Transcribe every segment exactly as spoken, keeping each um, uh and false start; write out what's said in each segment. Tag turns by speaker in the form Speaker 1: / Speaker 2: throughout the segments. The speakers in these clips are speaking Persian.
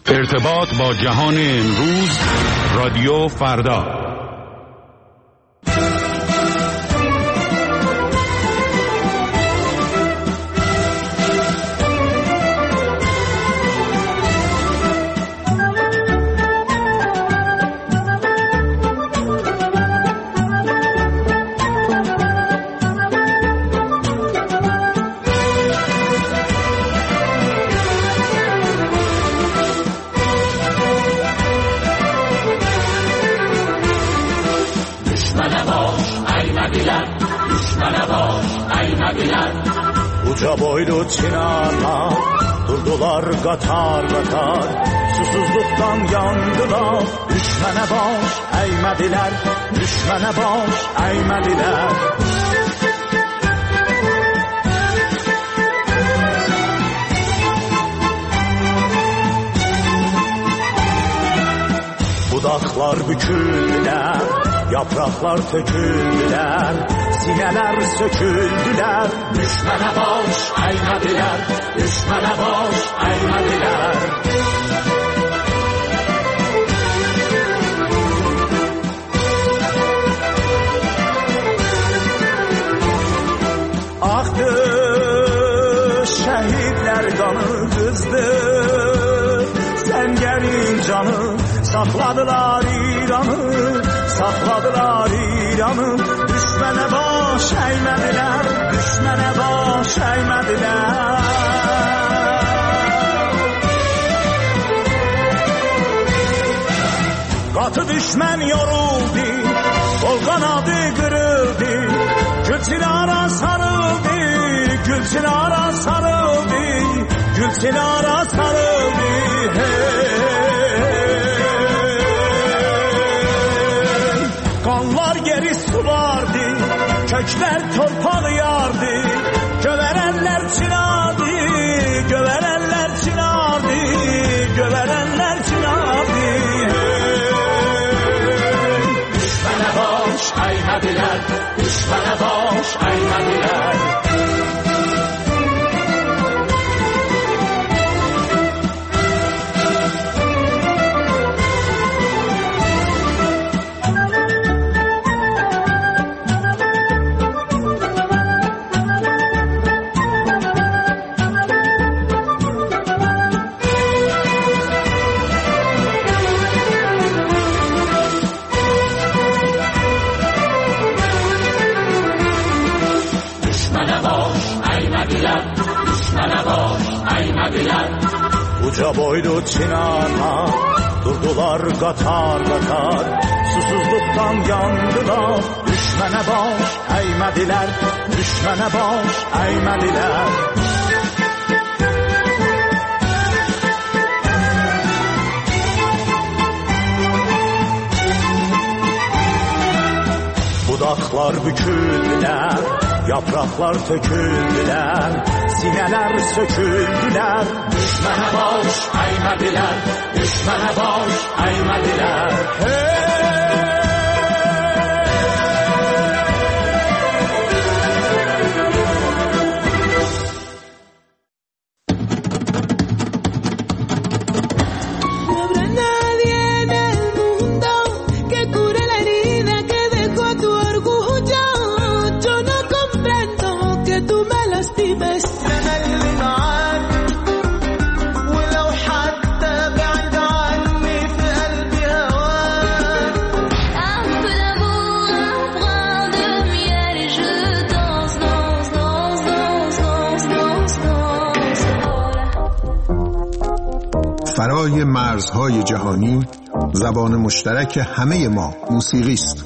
Speaker 1: ارتباط با جهان امروز، رادیو فردا.
Speaker 2: Uca boylu çınarlar durdular qatar qatar, susuzluqdan yandılar. Düşmənə baş əymədilər, düşmənə baş əymədilər. Budaqlar büküldülər, yapraqlar töküldülər, sinələr söküldülər. Düşmənə baş əymədilər, düşmənə baş əymədilər. Axdı şəhidlər qanı qızdı, səngərin canı. Sakladılar İran'ı, sakladılar İran'ı. Düşmene baş eğmediler, düşmene baş eğmediler. Katı düşmen yoruldu, kol kanadı kırıldı. Gülçinara sarıldı, Gülçinara sarıldı, Gülçinara sarıldı. Hey. Kanlar geri sulardı, kökler torpağı yardı. Göverenler çınardı, göverenler çınardı, göverenler çınardı. Düşmene baş eğmediler, düşmene baş eğmediler. Uca boylu çınarlar durdular qatar qatar, susuzluqdan yandılar. Düşmənə baş əymədilər, düşmənə baş əymədilər. Budaqlar büküldülər, yapraqlar töküldülər, sinələr söküldülər. Düşmənə baş əymədilər, düşmənə baş əymədilər. Hey!
Speaker 3: فرای مرزهای جهانی، زبان مشترک همه ما موسیقی است.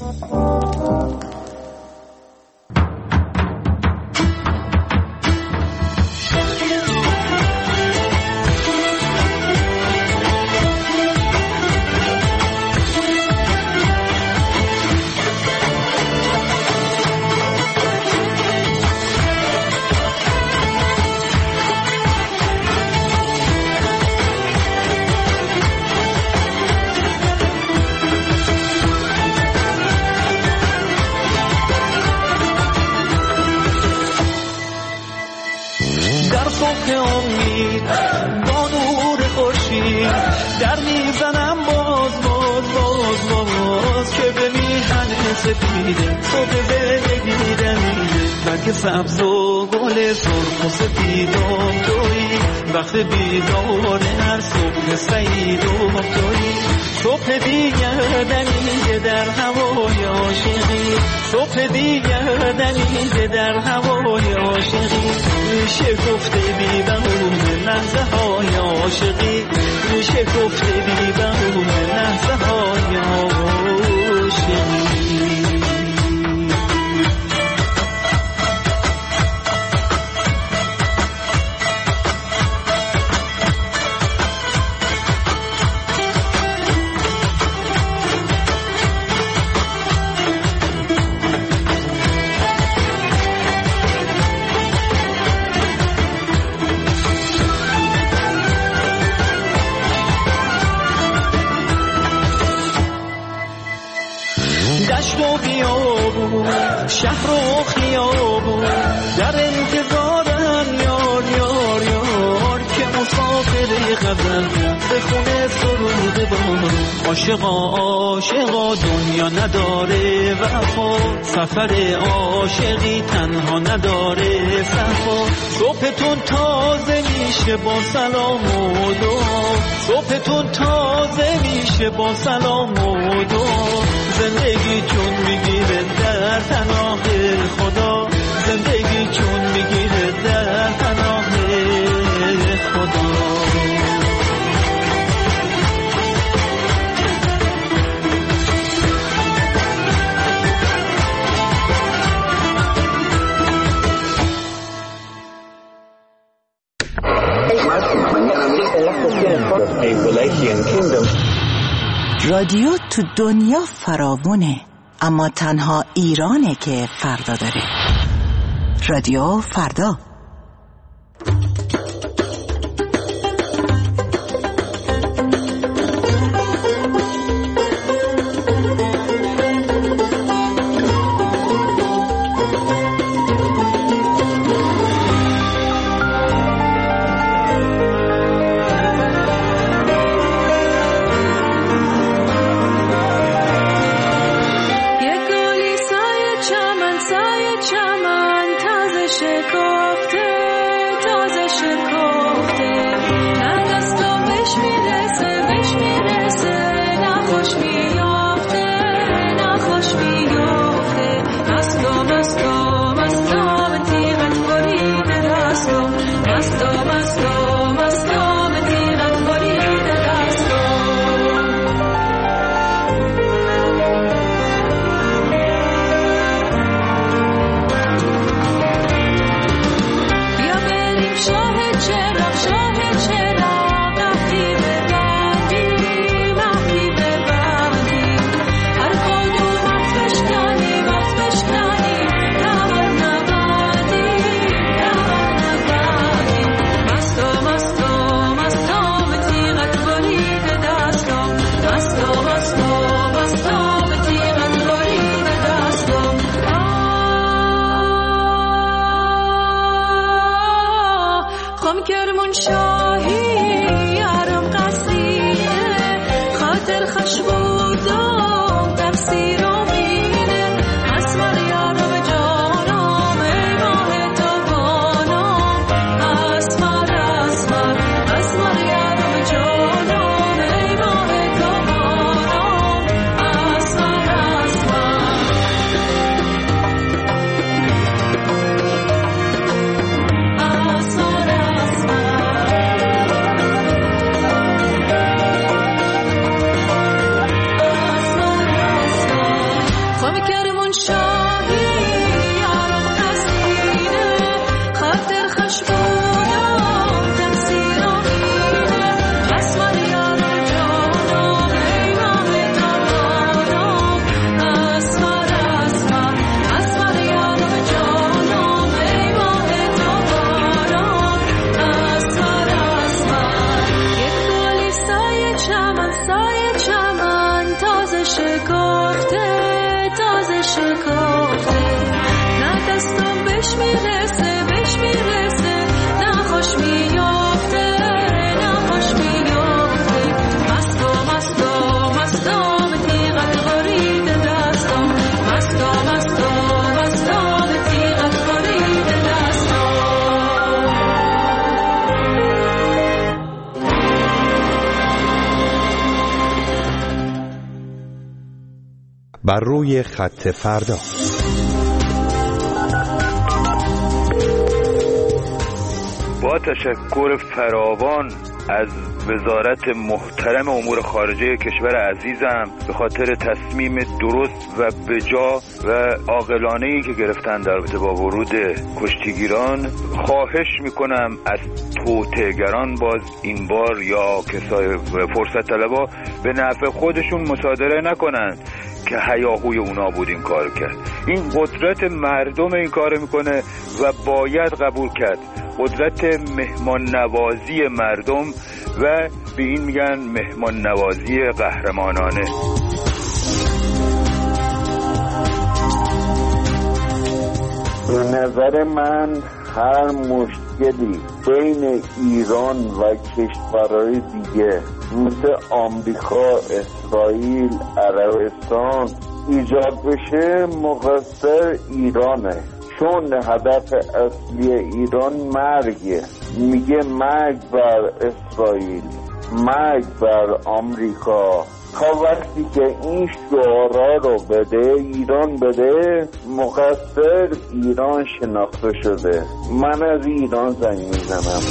Speaker 4: در میزنم باز باز باز باز که به میهن سفیده صبح زندگی دمیده برگ سبز و گل سرخ و سفیدم تویی وقت بیدار هر صبح سعیدم تویی صبح دیگر دمیده در هوای عاشقی صبح دیگر دمیده در هوای عاشقی میشه گفته بی بهونه لحظه های عاشقی میشه گفته بی بهونه لحظه های عاشقی شهر و خیابون در انتظارم یار یار یار که مسافر غزل به خونه سرود بار عاشقا عاشقا دنیا نداره وفا سفر عاشقی تنها نداره صفا صبحتون تازه میشه با سلام و دعا صبحتون تازه میشه با سلام و دعا زندگی چون میگیره در پناه خدا زندگی چون میگیره در پناه خدا
Speaker 5: رادیو تو دنیا فراوونه اما تنها ایرانه که فردا داره. رادیو فردا.
Speaker 6: بر روی خط فردا.
Speaker 7: با تشکر فراوان از وزارت محترم امور خارجه کشور عزیزم به خاطر تصمیم درست و بجا و عاقلانه‌ای که گرفتن در رابطه با ورود کشتیگیران. خواهش میکنم از توطئه‌گران باز این بار یا کسای فرصت طلبا به نفع خودشون مصادره نکنند که هیاهوی اونا بود این کار کرد. این قدرت مردم این کار میکنه و باید قبول کرد، قدرت مهمان نوازی مردم، و به این میگن مهمان نوازی قهرمانانه.
Speaker 8: به نظر من هر مشکلی بین ایران و کشورهای دیگه مثل آمریکا، اسرائیل، عربستان ایجاد بشه مقصر ایرانه، چون هدف اصلی ایران مرگه. میگه مرگ بر اسرائیل، مرگ بر آمریکا. تا وقتی که این شعارا رو بده ایران بده، مقصر ایران شناخته شده. من از ایران زنگ میزنم.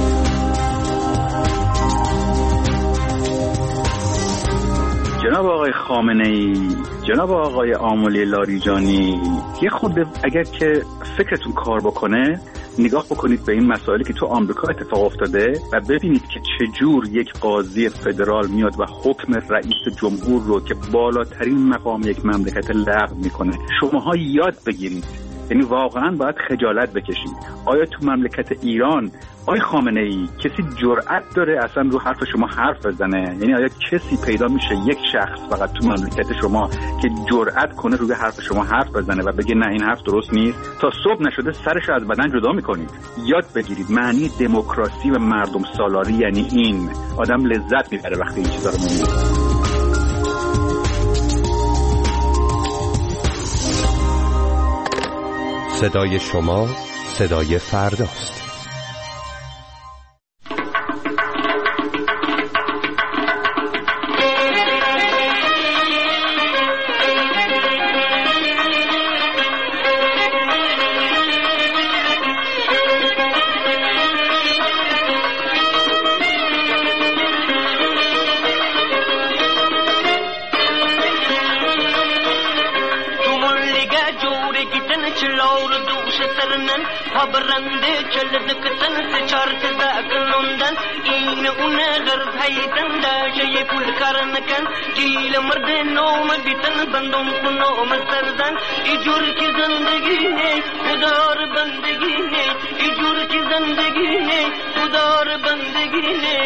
Speaker 9: جناب آقای خامنه‌ای، جناب آقای آملی لاریجانی، یه خورده اگر که فکرتون کار بکنه نگاه بکنید به این مسائلی که تو آمریکا اتفاق افتاده و ببینید که چجور یک قاضی فدرال میاد و حکم رئیس جمهور رو که بالاترین مقام یک مملکت لغو میکنه. شماها یاد بگیرید، یعنی واقعا باید خجالت بکشید. آیا تو مملکت ایران آقای خامنه‌ای کسی جرأت داره اصلا رو حرف شما حرف بزنه؟ یعنی آیا کسی پیدا میشه، یک شخص فقط تو مملکت شما که جرأت کنه روی حرف شما حرف بزنه و بگه نه این حرف درست نیست؟ تا صبح نشده سرش از بدن جدا میکنید. یاد بگیرید معنی دموکراسی و مردم سالاری یعنی این. آدم لذت میبره وقتی این چیزا رو میبینه.
Speaker 6: صدای شما صدای فرداست.
Speaker 10: برنده چلد کتن سے چارت زاک لندن این اون غرض هیتن دا جی پول کارن کن جیل مرد نوم بیتن بندم کو نوم سردن ایجور کی زندگی ہے خدار بندگی ہے ایجور کی زندگی ہے خدار بندگی ہے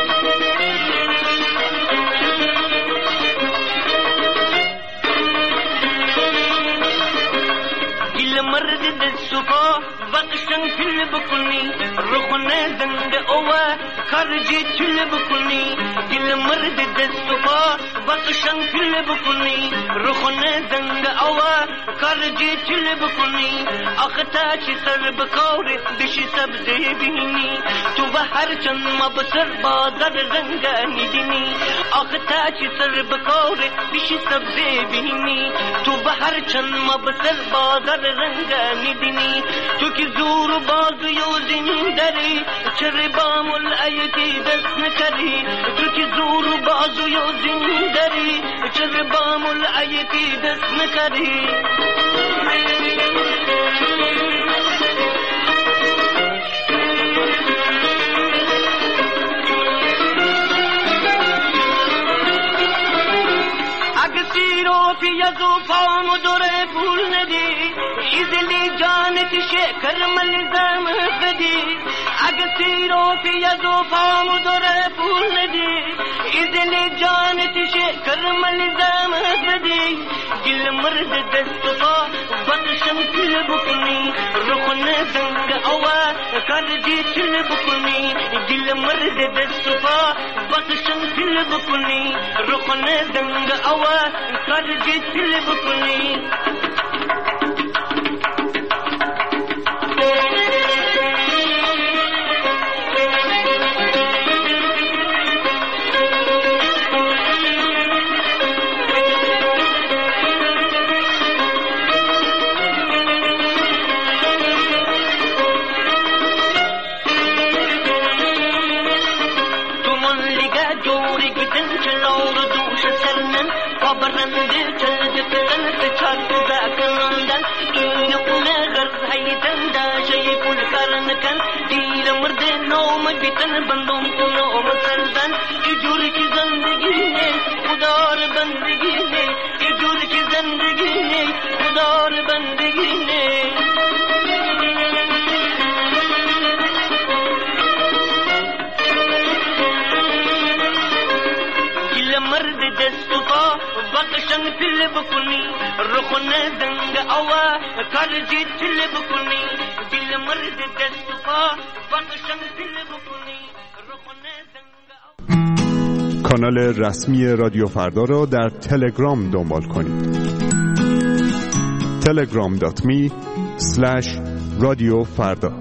Speaker 10: مرد دستوپا بقشن فیل بکنی رخونه زنده اوه کارجی چل بکنی دل مرد دستوپا بقشن فیل بکنی رخونه زنده اوه کارجی چل بکنی اختا چی سر بکوری بشی سبزی بینی تو به هر چند مبسر بازر رنگانی دینی اختا چی سر بکوری بشی سبزی بینی تو به هر چند مبسر بازر رنگانی دینی تو کی زور باز یوزین داری چر بامل ایتی دست نکری تو کی زور باز یوزین داری چر بامل ایتی دست نکری یزو فام دوره پول ندی ایزلی جانت شکر ملزم فدی اگسی رو فی یزو فام دوره پول ندی ایزلی جانت شکر ملزم فدی دل مرد دستفا بطشم کل بکنی رخن زنگ اوا کردی چل بکنی دل مرد دستفا بطشم کل بکنی رخن زنگ اوا کردی چل بکنی جوری گیتن چلور دوش سرنن پابرنده چلد کلن سچال زاکنندن این اونه غرز حیدن دا شی کل کارن کن دیل مرد نوم بیتن بندوم کنوم سردن ای جوری کی زندگی ہے خدار بندگی ہے ای جوری کی زندگی ہے خدار بندگی ہے مرد دستفا بقشن تل بکنی رخون زنگ اوا کرجی تل بکنی دل مرد دستفا بقشن تل بکنی رخون زنگ.
Speaker 3: کانال رسمی رادیو فردا را در تلگرام دنبال کنید. تلگرام دات می اسلش رادیو فردا.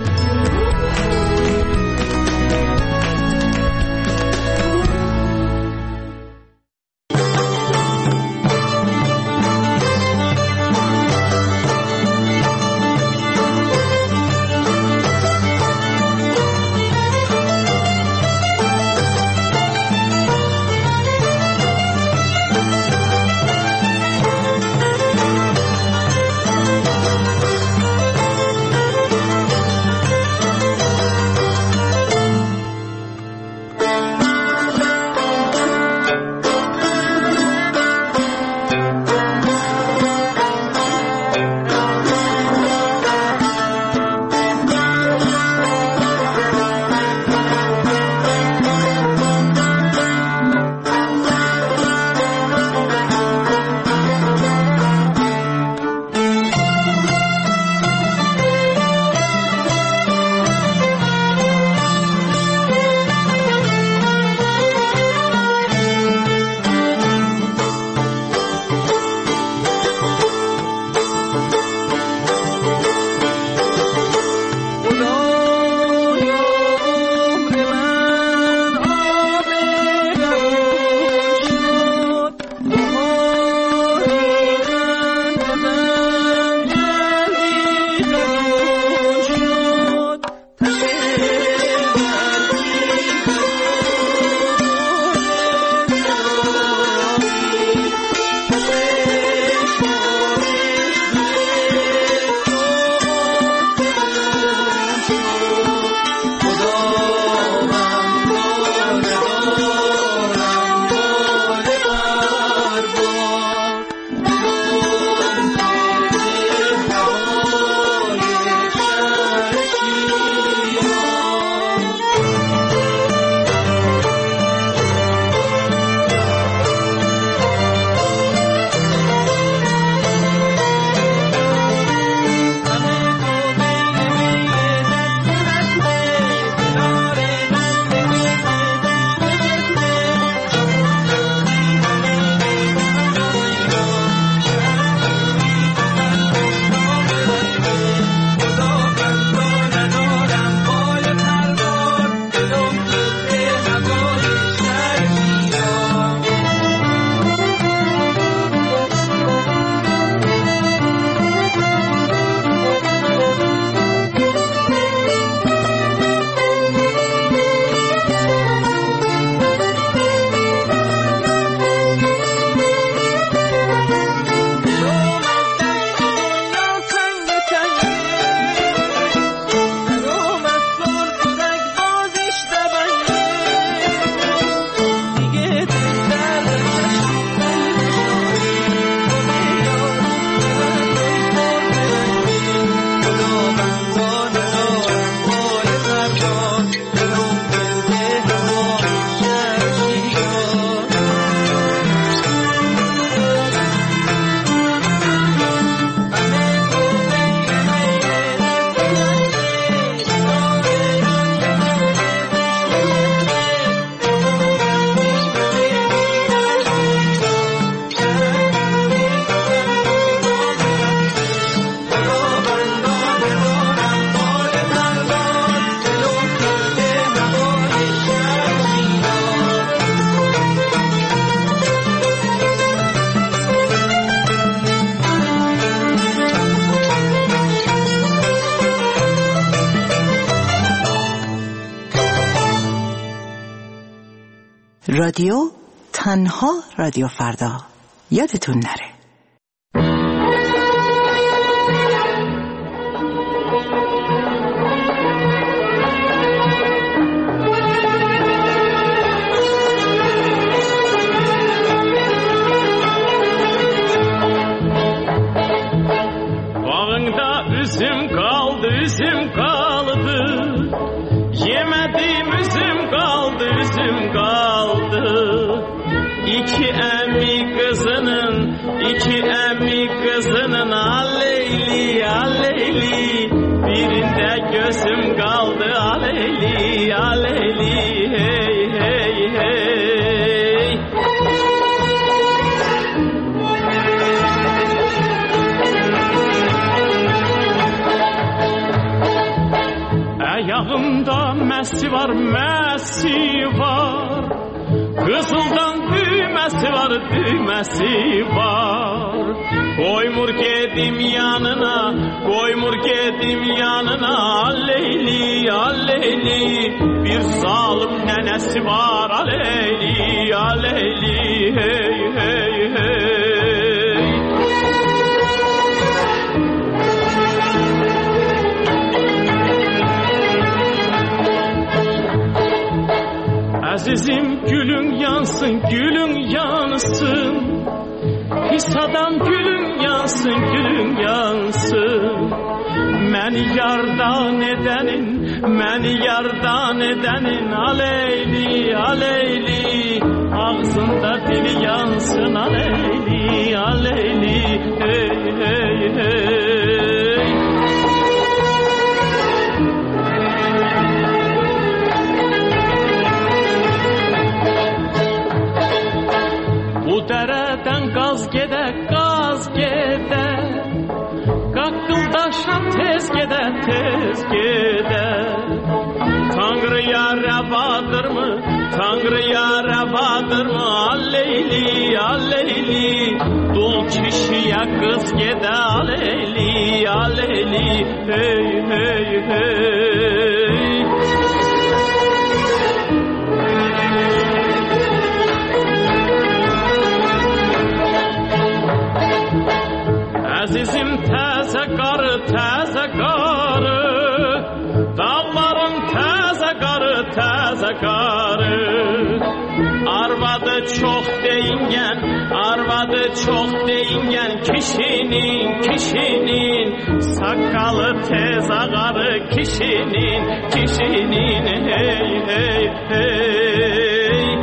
Speaker 5: رادیو تنها رادیو فردا. یادتون نره.
Speaker 11: Bağında üzüm kaldı, üzüm kaldı. Yemedim üzüm kaldı, üzüm kaldı. İki emmi kızının, iki emmi kızının aleyli, aleyli. Birinde gözüm kaldı, aleyli, aleyli. Hey, hey, hey. Ayağımda mesi var, mesi var. Kızıldan düğmesi var, düğmesi var. Koymur gedim yanına, koymur gedim yanına. Aleyli, aleyli. Bir zalim nenesi var, aleyli, aleyli. Hey, hey, hey. Azizim gülün yansın, gülün yansın. Pis adam gülün yansın, gülün yansın. Məni yardan edenin, məni yardan edenin. Aleyli, aleyli. Ağzında dili yansın, aleyli, aleyli. Hey, hey, hey. Bu dereden gaz gede, gaz gede. Kakkıldaşan tez gede, tez gede. Tanrı'ya revadır mı, Tanrı'ya revadır mı? Aleyli, aleyli. Dul kişiye kız gede, aleyli, aleyli. Hey, hey, hey. Azizim təzə qarı, təzə qarı. Dağların təzə qarı, təzə qarı. Arvadı çox deyingen, arvadı çox deyingen. Kişinin, kişinin. Sakalı tez ağarı, kişinin, kişinin. Hey, hey, hey.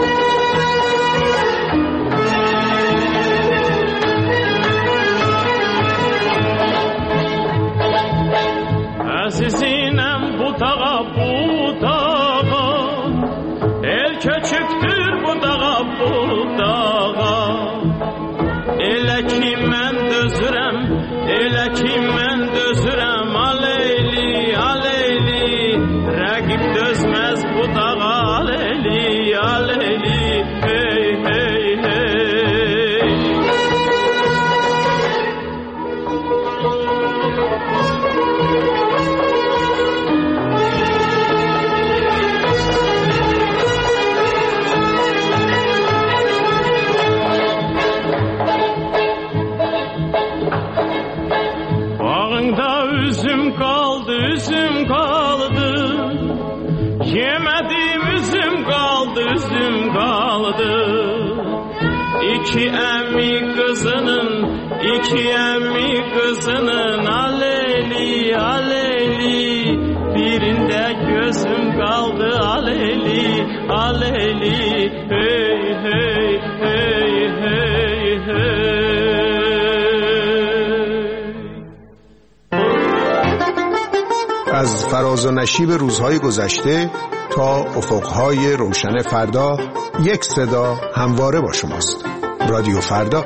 Speaker 11: Azizinem bu dağa, bu dağa. El köçüktür bu dağa, bu dağa. Elə ki mən dözürəm, elə ki mən dözürəm. Aleyli, aleyli. Rəqib dözməz bu dağa, aleyli, aleyli. Hey, hey, hey. Bağında üzüm kaldı, üzüm kaldı. Yemedim üzüm kaldı, üzüm kaldı. İki emmi kızının, iki emmi kızının. Aleyli, aleyli. Birinde gözüm kaldı, aleyli, aleyli. Hey, hey, hey, hey, hey.
Speaker 3: از فراز و نشیب روزهای گذشته تا افقهای روشن فردا، یک صدا همواره با شماست. رادیو فردا.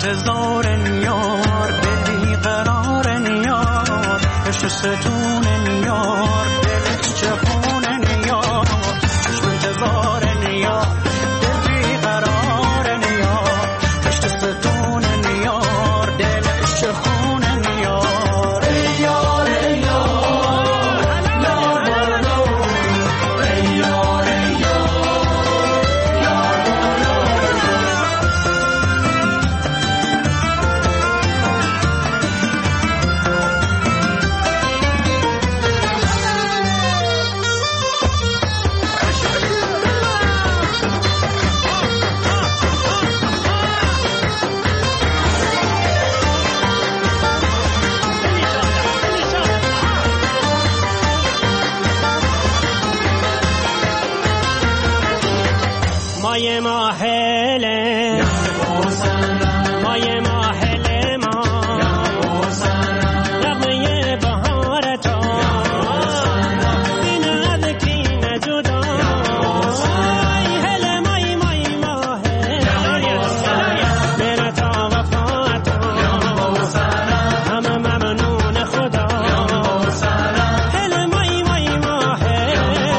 Speaker 4: انتظار یار دل بیقرار یار عشق ستون یار دل جهان یار عشق انتظار یار دل بیقرار یار عشق ستون یار دل جهان یار ای یار ای یار یار بالا ای یار ای یار یار بالا
Speaker 11: مای ماهله مای ماهله ما نغمه بهار تو بیند کی نجدا هله مای مای ماهله بر تا وفا تو همه ممنون خدا هله مای مای ماهله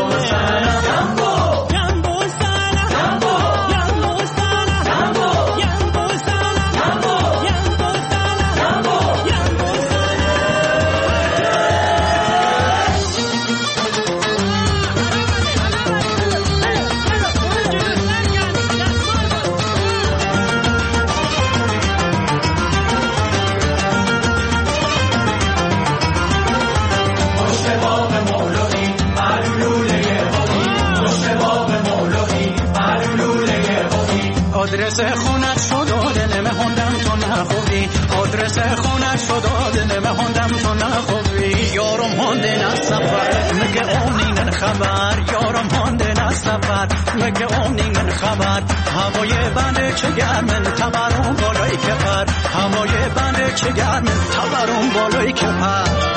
Speaker 4: آدرس خونت شد و دل مهندم تو نخوبی آدرس خونت شد و دل مهندم تو نخوبی یارم هنده نسفر مگه اونین خبر یارم هنده نسفر مگه اونین خبر هوای بنده چه گرمن تبرون بالای کفر هوای بنده چه گرمن تبرون بالای کفر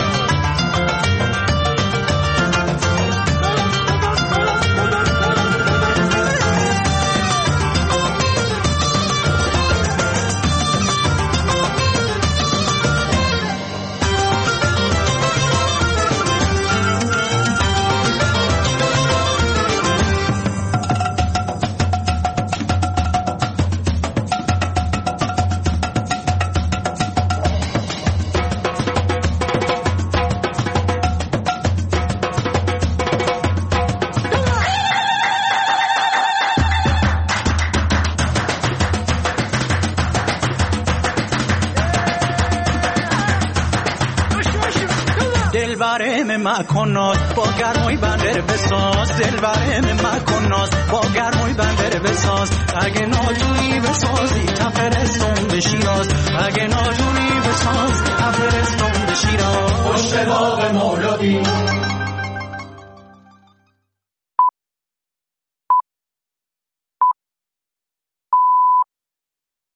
Speaker 4: دلبرم مکناس با گرمای بندر بساز دلبرم مکناس با گرمای بندر بساز اگه ناتویی بسازی